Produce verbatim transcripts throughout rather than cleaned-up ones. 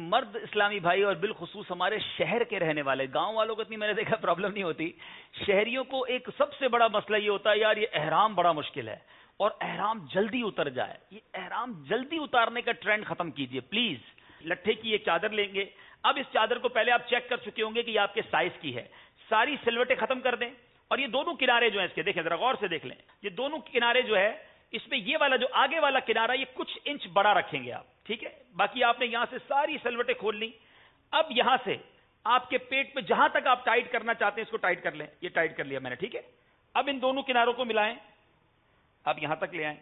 مرد اسلامی بھائی اور بالخصوص ہمارے شہر کے رہنے والے، گاؤں والوں کو اتنی میں نے دیکھا پرابلم نہیں ہوتی، شہریوں کو ایک سب سے بڑا مسئلہ یہ ہوتا ہے یار یہ احرام بڑا مشکل ہے اور احرام جلدی اتر جائے. یہ احرام جلدی اتارنے کا ٹرینڈ ختم کیجئے پلیز. لٹھے کی ایک چادر لیں گے. اب اس چادر کو پہلے آپ چیک کر چکے ہوں گے کہ یہ آپ کے سائز کی ہے. ساری سلوٹیں ختم کر دیں اور یہ دونوں کنارے جو ہیں اس کے دیکھیں ذرا غور سے دیکھ لیں. یہ دونوں کنارے جو ہے اس میں یہ والا جو آگے والا کنارہ یہ کچھ انچ بڑا رکھیں گے آپ. ٹھیک ہے، باقی آپ نے یہاں سے ساری سلوٹیں کھول لی. اب یہاں سے آپ کے پیٹ پہ جہاں تک آپ ٹائٹ کرنا چاہتے ہیں اس کو ٹائٹ کر لیں. یہ ٹائٹ کر لیا میں نے. ٹھیک ہے، اب ان دونوں کناروں کو ملائیں. اب یہاں تک لے آئیں.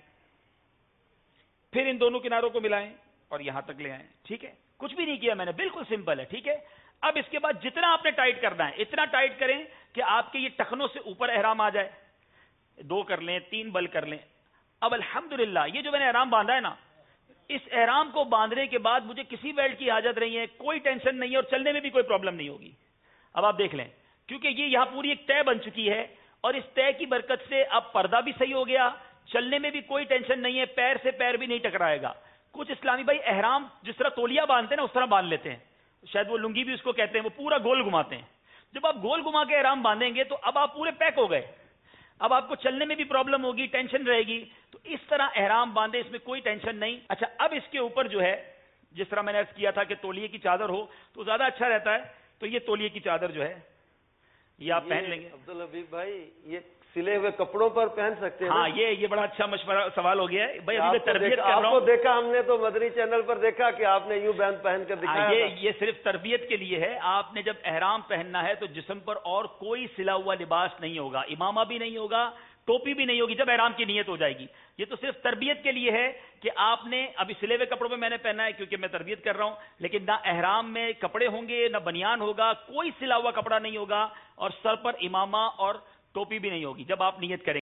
پھر ان دونوں کناروں کو ملائیں اور یہاں تک لے آئیں. ٹھیک ہے، کچھ بھی نہیں کیا میں نے، بالکل سمپل ہے. ٹھیک ہے، اب اس کے بعد جتنا آپ نے ٹائٹ کرنا ہے اتنا ٹائٹ کریں کہ آپ کے یہ ٹخنوں سے اوپر احرام آ جائے. دو کر لیں، تین بل کر لیں. اب الحمدللہ یہ جو میں نے احرام باندھا ہے نا، اس احرام کو باندھنے کے بعد مجھے کسی بیلٹ کی حاجت نہیں ہے، کوئی ٹینشن نہیں ہے اور چلنے میں بھی کوئی پرابلم نہیں ہوگی. اب آپ دیکھ لیں کیونکہ یہ یہاں پوری ایک طے بن چکی ہے اور اس طے کی برکت سے اب پردہ بھی صحیح ہو گیا، چلنے میں بھی کوئی ٹینشن نہیں ہے، پیر سے پیر بھی نہیں ٹکرائے گا. کچھ اسلامی بھائی احرام جس طرح تولیہ باندھتے ہیں نا اس طرح باندھ لیتے ہیں، شاید وہ لنگی بھی اس کو کہتے ہیں، وہ پورا گول گھماتے ہیں. جب آپ گول گھما کے احرام باندھیں گے تو اب آپ پورے پیک ہو گئے. اب آپ کو چلنے میں بھی پرابلم ہوگی، ٹینشن رہے گی. تو اس طرح احرام باندھے، اس میں کوئی ٹینشن نہیں. اچھا، اب اس کے اوپر جو ہے جس طرح میں نے عرض کیا تھا کہ تولیے کی چادر ہو تو زیادہ اچھا رہتا ہے. تو یہ تولیے کی چادر جو ہے یہ آپ پہن لیں گے. عبدالحبیب بھائی یہ سلے ہوئے کپڑوں پر پہن سکتے ہیں؟ ہاں، یہ یہ بڑا اچھا مشورہ سوال ہو گیا ہے بھائی. ابھی میں تربیت کر رہا ہوں. آپ کو دیکھا ہم نے تو مدنی چینل پر دیکھا کہ آپ نے یوں بینڈ پہن کر دکھایا. یہ یہ صرف تربیت کے لیے ہے. آپ نے جب احرام پہننا ہے تو جسم پر اور کوئی سلا ہوا لباس نہیں ہوگا، امامہ بھی نہیں ہوگا، ٹوپی بھی نہیں ہوگی جب احرام کی نیت ہو جائے گی. یہ تو صرف تربیت کے لیے ہے کہ آپ نے ابھی سلے ہوئے کپڑوں میں میں نے پہنا ہے کیونکہ میں تربیت کر رہا ہوں، لیکن نہ احرام میں کپڑے ہوں گے نہ بنیان ہوگا، کوئی سلا ہوا کپڑا نہیں ہوگا اور سر پر امامہ اور ٹوپی بھی نہیں ہوگی جب آپ نیت کریں گے.